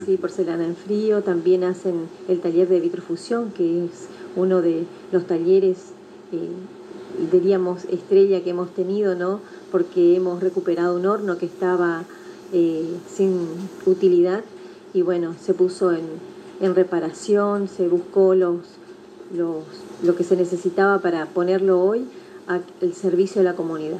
Sí, porcelana en frío, también hacen el taller de vitrofusión, que es uno de los talleres, diríamos, estrella que hemos tenido, ¿no? Porque hemos recuperado un horno que estaba sin utilidad y bueno, se puso en reparación, se buscó lo que se necesitaba para ponerlo hoy al servicio de la comunidad.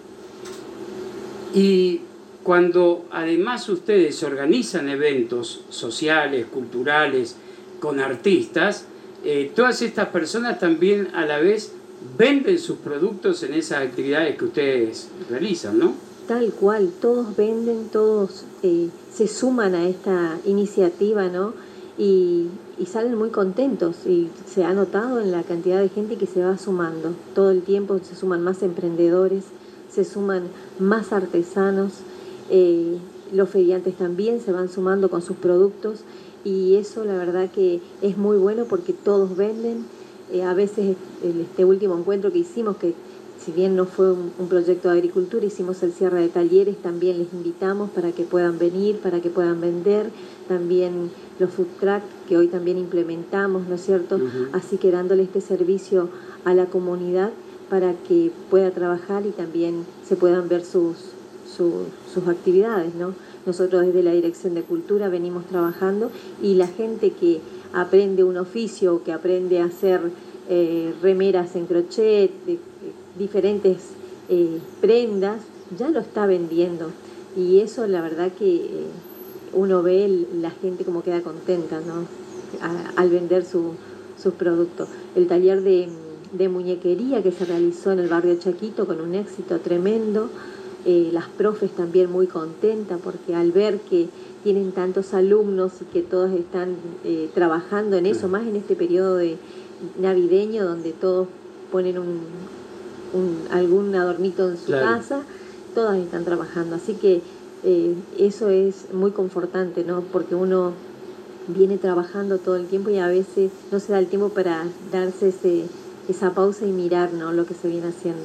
Y cuando además ustedes organizan eventos sociales, culturales, con artistas, todas estas personas también a la vez venden sus productos en esas actividades que ustedes realizan, ¿no? Tal cual, todos venden, todos se suman a esta iniciativa, ¿no? Y salen muy contentos y se ha notado en la cantidad de gente que se va sumando. Todo el tiempo se suman más emprendedores, se suman más artesanos, los feriantes también se van sumando con sus productos y eso la verdad que es muy bueno porque todos venden. A veces este último encuentro que hicimos, que si bien no fue un proyecto de agricultura, hicimos el cierre de talleres, también les invitamos para que puedan venir, para que puedan vender, también los food truck que hoy también implementamos, ¿no es cierto? Así que dándole este servicio a la comunidad para que pueda trabajar y también se puedan ver sus actividades, ¿no? Nosotros desde la Dirección de Cultura venimos trabajando y la gente que aprende un oficio, que aprende a hacer remeras en crochet, diferentes prendas, ya lo está vendiendo y eso la verdad que uno ve la gente como queda contenta, ¿no? Al vender sus productos. El taller de muñequería que se realizó en el barrio Chaquito con un éxito tremendo, las profes también muy contentas porque al ver que tienen tantos alumnos y que todos están trabajando en eso, más en este periodo de navideño donde todos ponen algún adornito en su casa, todas están trabajando, así que eso es muy confortante, ¿no? Porque uno viene trabajando todo el tiempo y a veces no se da el tiempo para darse esa pausa y mirar, ¿no? Lo que se viene haciendo.